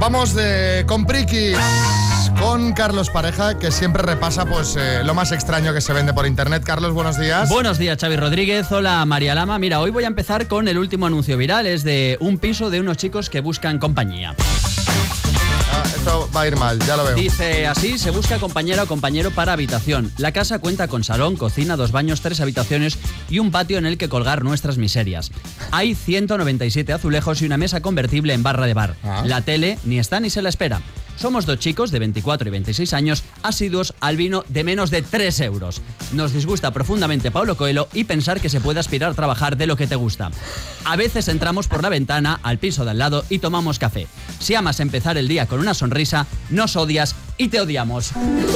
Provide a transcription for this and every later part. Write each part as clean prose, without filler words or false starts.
Vamos de compriquis con Carlos Pareja, que siempre repasa pues lo más extraño que se vende por internet. Carlos, buenos días. Buenos días, Xavi Rodríguez. Hola, María Lama. Mira, hoy voy a empezar con el último anuncio viral. Es de un piso de unos chicos que buscan compañía. Esto va a ir mal, ya lo veo. Dice así: se busca compañera o compañero para habitación. La casa cuenta con salón, cocina, 2 baños, 3 habitaciones y un patio en el que colgar nuestras miserias. Hay 197 azulejos y una mesa convertible en barra de bar. La tele ni está ni se la espera. Somos 2 chicos de 24 y 26 años, asiduos al vino de menos de 3 euros. Nos disgusta profundamente Paulo Coelho y pensar que se puede aspirar a trabajar de lo que te gusta. A veces entramos por la ventana al piso de al lado y tomamos café. Si amas empezar el día con una sonrisa, nos odias y te odiamos.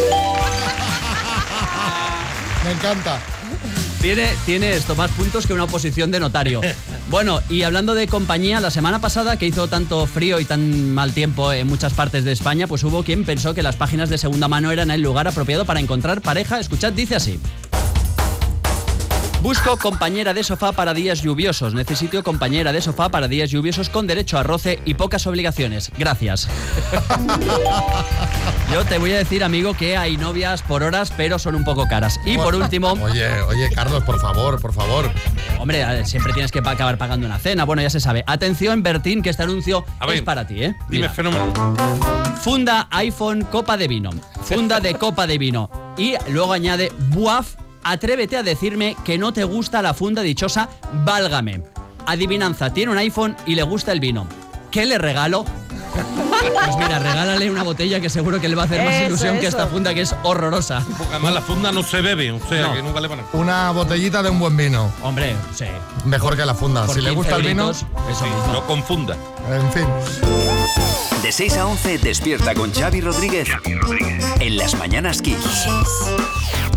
Me encanta. Tiene esto más puntos que una oposición de notario. Bueno, y hablando de compañía, la semana pasada que hizo tanto frío y tan mal tiempo en muchas partes de España, pues hubo quien pensó que las páginas de segunda mano eran el lugar apropiado para encontrar pareja. Escuchad, dice así: busco compañera de sofá para días lluviosos. Necesito compañera de sofá para días lluviosos con derecho a roce y pocas obligaciones. Gracias. Yo te voy a decir, amigo, que hay novias por horas, pero son un poco caras. Y por último... Oye, Carlos, por favor. Hombre, siempre tienes que acabar pagando una cena. Bueno, ya se sabe. Atención, Bertín, que este anuncio es para ti, ¿eh? Dime, fenómeno. Funda iPhone copa de vino. Funda de copa de vino. Y luego añade: buaf, atrévete a decirme que no te gusta la funda dichosa, válgame. Adivinanza, tiene un iPhone y le gusta el vino. ¿Qué le regalo? Pues mira, regálale una botella que seguro que le va a hacer más ilusión que esta funda, que es horrorosa. Porque además la funda no se bebe, o sea, que nunca le van a... Una botellita de un buen vino. Hombre, sí. Mejor que la funda. Por Si le gusta el vino, eso mismo. No confunda. en fin. De 6 a 11, despierta con Xavi Rodríguez. En Las Mañanas Kiss.